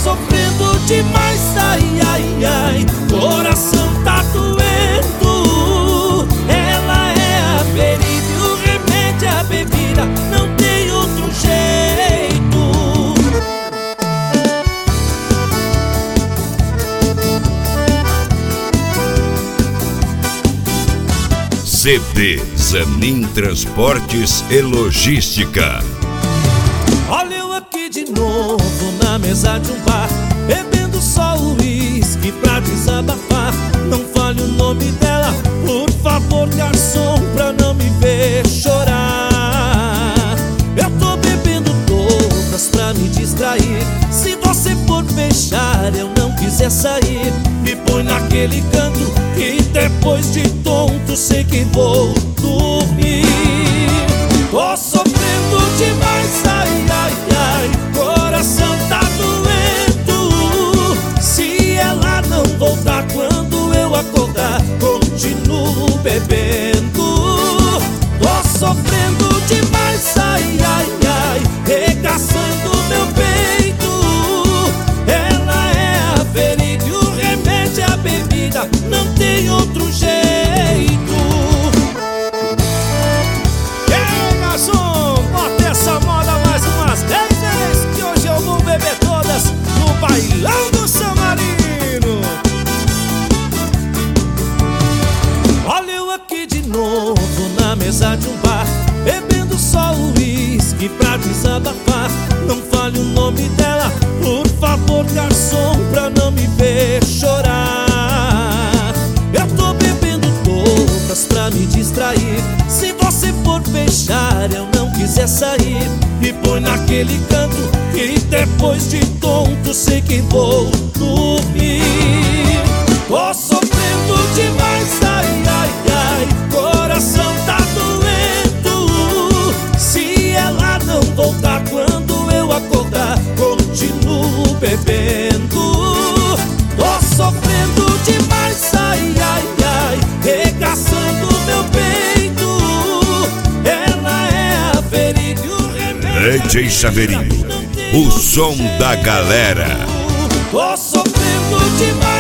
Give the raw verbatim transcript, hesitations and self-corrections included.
sofrendo demais, ai, ai, ai, coração tá doendo. Ela é a ferida, o remédio, a bebida, não tem outro jeito. C D Zanin Transportes e Logística. Olha eu aqui de novo na mesa de um bar, bebendo só uísque pra desabafar. Não fale o nome dela, por favor, garçom, pra não me ver chorar. Eu tô bebendo todas pra me distrair. Se você for fechar, eu não quiser sair, me põe naquele canto que depois de tonto sei que vou dormir. Tô sofrendo demais, ai, ai, ai, coração tá doendo. Se ela não voltar quando eu acordar, continuo bebendo. Tô sofrendo demais, ai, ai, ai, regaçando meu peito. Ela é a ferida e o remédio, a bebida, não tem outro jeito. Ei, garçom, bota essa moda mais umas dez vezes, que hoje eu vou beber todas no bailão do San Marino. Olha eu aqui de novo na mesa de um bar, bebendo só uísque pra desabafar. Não fale o nome dela, por favor, garçom, pra não me ver chorar. Eu tô bebendo todas pra me distrair. Se você for fechar, eu não quiser sair, me põe naquele canto que depois de tonto sei que vou dormir. Tô sofrendo demais, ai, ai, ai, coração tá doendo. Se ela não voltar quando eu acordar, continuo bebendo. Tô sofrendo demais, ai, ai, ai, regaçando meu peito. Ela é a ferida e o remédio, D J Chaveirinho, o som da galera. tô sofrendo demais.